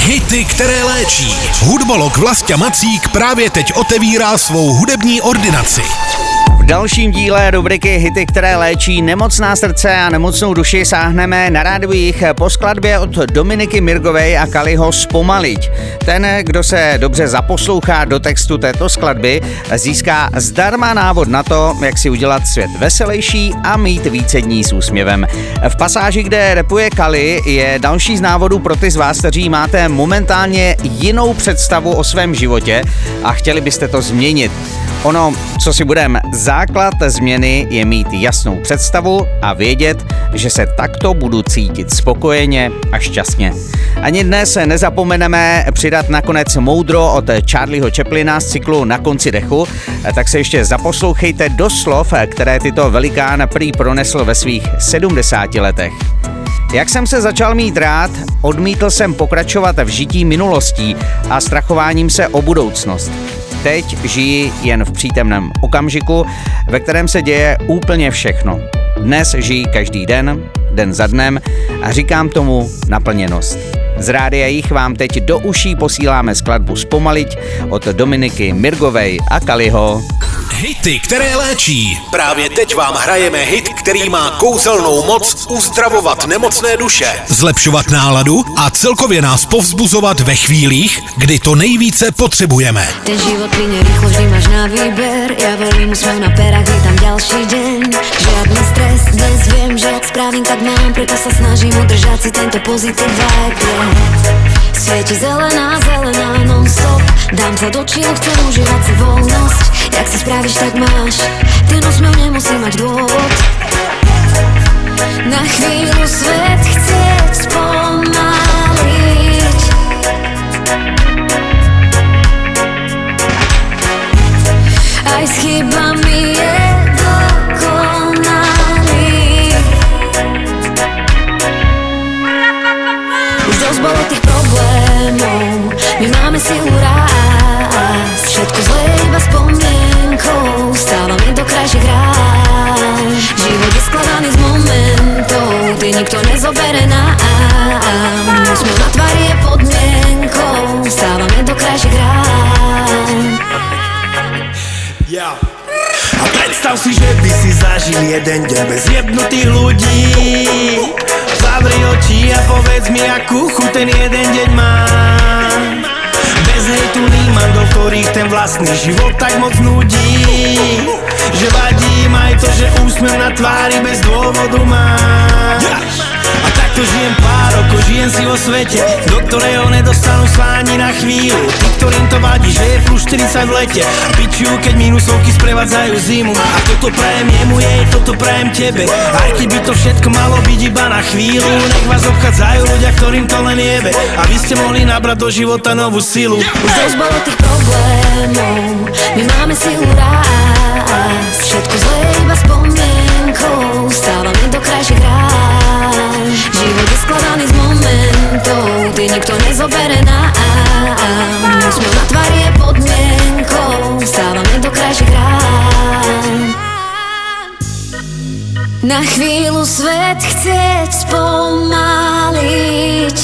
Hity, které léčí. Hudbolog Vlastě Macík právě teď otevírá svou hudební ordinaci. V dalším díle rubriky Hity, které léčí nemocná srdce a nemocnou duši sáhneme na rádiu Jich po skladbě od Dominiky Mirgovej a Kaliho Zpomaliť. Ten, kdo se dobře zaposlouchá do textu této skladby, získá zdarma návod na to, jak si udělat svět veselější a mít více dní s úsměvem. V pasáži, kde rapuje Kali, je další z návodů pro ty z vás, kteří máte momentálně jinou představu o svém životě a chtěli byste to změnit. Ono, co si budeme, základ změny je mít jasnou představu a vědět, že se takto budu cítit spokojeně a šťastně. Ani dnes nezapomeneme přidat nakonec moudro od Charlieho Chaplina z cyklu Na konci dechu, tak se ještě zaposlouchejte do slov, které tyto velikán prý pronesl ve svých 70 letech. Jak jsem se začal mít rád, odmítl jsem pokračovat v žití minulostí a strachováním se o budoucnost. Teď žiji jen v přítomném okamžiku, ve kterém se děje úplně všechno. Dnes žiji každý den, den za dnem a říkám tomu naplněnost. Z rádia Jich vám teď do uší posíláme skladbu Zpomaliť od Dominiky Mirgovej a Kaliho. Hity, které léčí. Právě teď vám hrajeme hit, který má kouzelnou moc uzdravovat nemocné duše, zlepšovat náladu a celkově nás povzbuzovat ve chvílích, kdy to nejvíce potřebujeme. Ten život plyne rýchlo, vždy máš na výber. Ja volím úsmev na perách, vítam ďalší deň. Žiadny stres, dnes viem, že ak spravím, tak mám. Preto sa snažím udržať si tento pozitív vibe. Svieti zelená, zelená non-stop. Dám sa do čílu, chcem užívať si voľnosť. Jak si spravíš, tak máš. Ten úsmev nemusí mať dôvod. Na chvíľu svet chcieť spomaliť. Aj s chybami je dokonalý. Už dosť bolo tých problémov, my máme silu rásť. Všetko zlé iba spomienkou, stávame do krajších rád. Život je skladaný z momentov, ty nikto nezobere nám. Úsmev na tvári je podmienkou, stávame do krajších rád. A predstav si, že by si zažil jeden deň bez jebnutých ľudí. Zavri oči a povedz mi, akú chuť ten jeden deň má. Bez hejtu límandov, ktorých ten vlastný život tak moc nudí. Že vadí im aj to, že úsmev na tvári bez dôvodu máš. A takto žijem pár rokov, žijem si vo svete, do ktorého nedostanú sa ani na chvíľu. Tí, ktorým to vadí, že je plus 40 v lete a pičujú, keď minusovky sprevádzajú zimu. A toto prajem jemu, jej, toto prajem tebe. Aj keď by to všetko malo byť iba na chvíľu, nech vás obchádzajú ľudia, ktorým to len jebe, aby ste mohli nabrať do života novú silu. Už dosť bolo tých problémov, my máme silu rásť. Všetko zlé iba spomienkou, stávame do krajších rád. Život je skladaný z momentov, ty nikto nezobere nám. Úsmev na tvári je podmienkou, stávame do krajších rád. Na chvíľu svet chcieť spomaliť.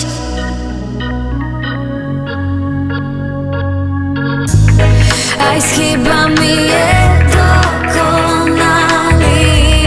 Aj s chybami je dokonalý.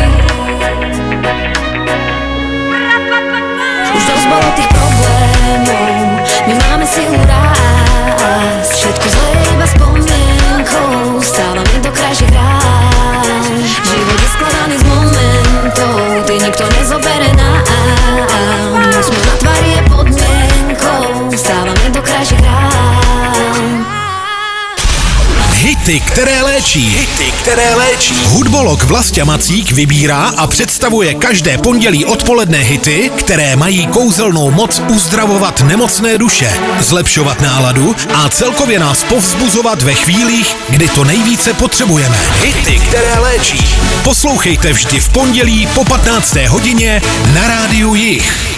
Už dosť bolo tých problémov, my máme silu rásť. Všetko zlé iba spomienkou, stávame do krajších rád. Život je skladaný z momentov, ty nikto nezobere nám. Úsmev na tvári je podmienkou, stávame do krajších rád. Hity, které léčí. Hity, které léčí. Hudbolog Vlastě Macík vybírá a představuje každé pondělí odpoledne hity, které mají kouzelnou moc uzdravovat nemocné duše, zlepšovat náladu a celkově nás povzbuzovat ve chvílích, kdy to nejvíce potřebujeme. Hity, které léčí. Poslouchejte vždy v pondělí po 15. hodině na rádiu Jich.